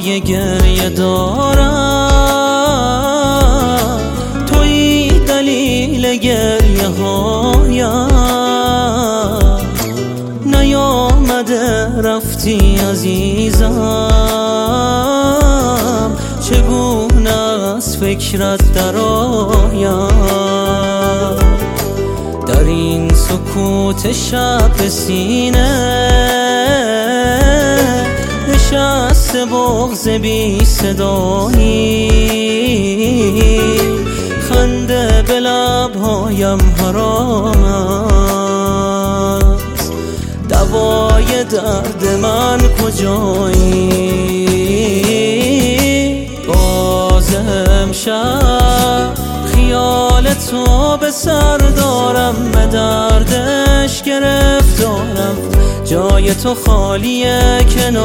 های گریه دارم، تویی دلیل گریه هایم. نیامده رفتی عزیزم، چگونه از فکرت درآیم. در این سکوت شب سینه نشسته بغض بی صدایی، خنده به لبهایم حرام است. دوای درد من کجایی؟ باز امشب خیال تو به سر دارم، به دردش گرفتارم، جای تو خالیه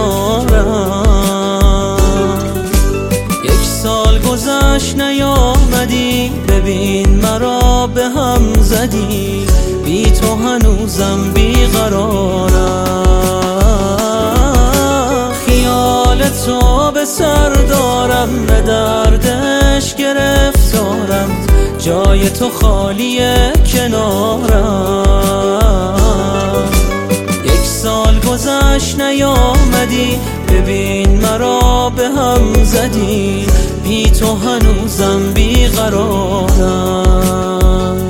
کنارم. 1 سال گذشت نیامدی، ببین مرا به هم زدی، بی تو هنوزم بیقرارم. خیال تو به سر دارم، به دردش گرفتارم، جای تو خالیه کنارم. 1 سال گذشت نیامدی، ببین مرا به هم زدی، بی تو هنوزم بیقرارم.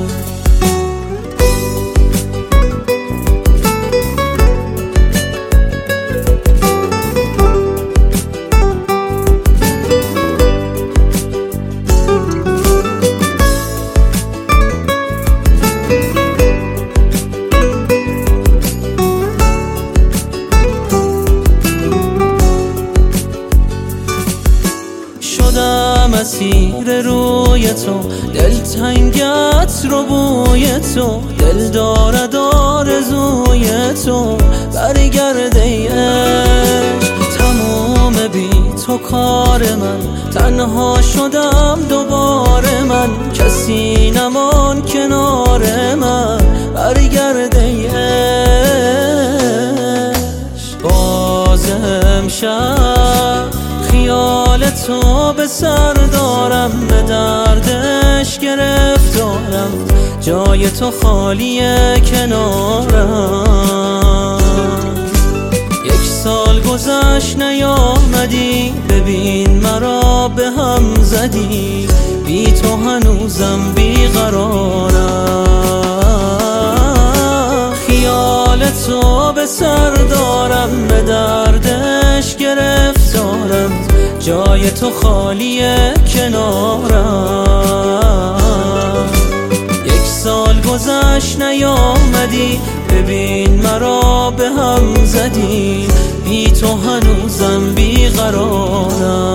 مسیر روی تو، دلتنگت رو بوی تو، دل دارد آرزوی تو، برگرده ای عشق. تموم بی تو کار من، تنها شدم دوباره من، کسی نمان کنار من، برگرده ای عشق. باز امشب خیال تو به سر دارم، به دردش گرفتارم، جای تو خالیه کنارم. 1 سال گذشت نیامدی، ببین مرا به هم زدی، بی تو هنوزم بیقرارم. خیال تو به سر دارم، به دردش گرفتارم، جای تو خالیه کنارم. 1 سال گذشت نیامدی، ببین مرا به هم زدی، بی تو هنوزم بیقرارم.